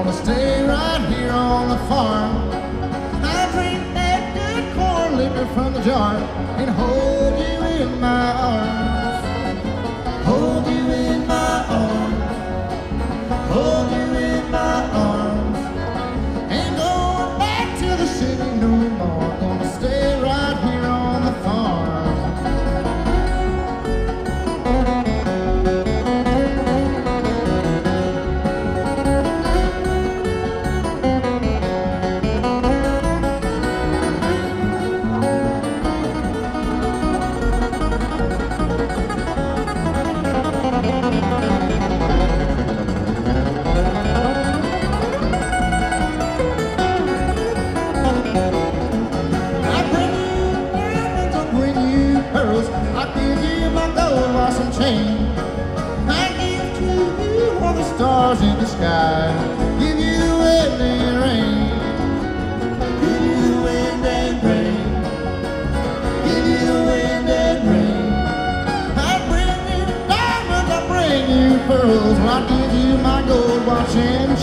gonna stay right here on the farm. I'll drink that good corn liquor from the jar and hold you in my arms. Hold you in my arms. Hold you in my arms. Ain't going back to the city no more. Gonna stay right here on the farm. I give you my gold watch and chain. I give to you all the stars in the sky. Give you the wind and rain. Give you the wind and rain. Give you the wind and rain. I bring you diamonds, I bring you pearls. I give you my gold watch and